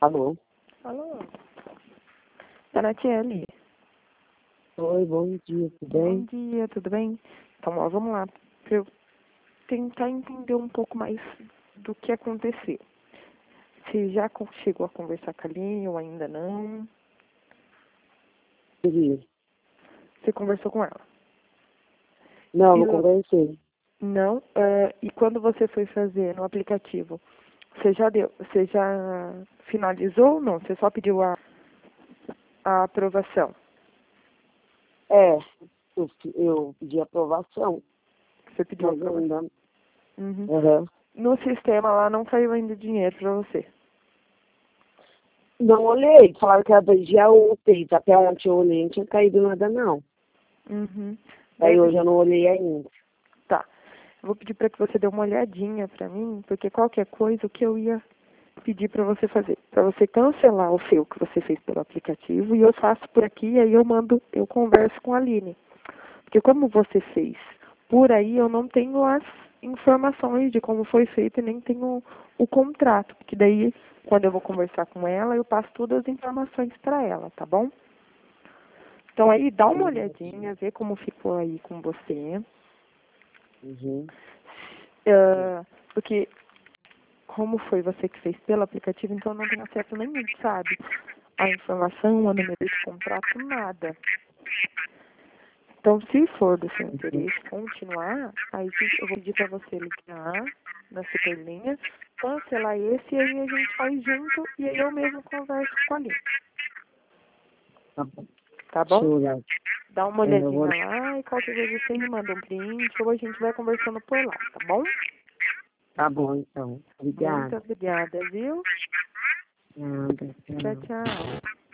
Alô? Alô? Anatiele. Oi, bom dia, tudo Bom bem? dia, tudo bem? Então, ó, vamos lá. Pra eu tentar entender um pouco mais do que aconteceu. Você já chegou a conversar com a Aline ou ainda não? Queria. Você conversou com ela? Não, E não conversei. não? E quando você foi fazer no aplicativo, você já finalizou ou não? Você só pediu a aprovação? É, eu pedi aprovação, Você pediu a mas aprovação? ainda... Uhum. Uhum. No sistema lá não saiu ainda dinheiro pra você. Não olhei, falaram que era do dia úteis, até ontem eu olhei, não tinha caído nada não. Uhum. Daí Deve. hoje eu não olhei ainda. Tá. Eu vou pedir para que você dê uma olhadinha para mim, porque qualquer coisa o que eu ia pedir para você fazer, para você cancelar o seu que você fez pelo aplicativo e eu faço por aqui e aí eu converso com a Aline. Porque como você fez por aí, eu não tenho as informações de como foi feito e nem tenho o contrato, porque daí quando eu vou conversar com ela, eu passo todas as informações para ela, tá bom? Então aí dá uma olhadinha, vê como ficou aí com você. Uhum. Porque como foi você que fez pelo aplicativo, então não tem acesso nenhum, sabe? A informação, a número de contrato, nada. Então, se for do seu interesse continuar, aí eu vou pedir para você ligar na superlinha, cancelar esse e aí a gente faz junto e aí eu mesmo converso com a Aline, Tá bom. tá Deixa bom? eu olhar. Dá uma Eu vou... olhadinha lá e qualquer coisa você me manda um print ou a gente vai conversando por lá, tá bom? Tá bom, então. Muito Obrigada. obrigada, viu? Nada, Tchau, tchau. tchau.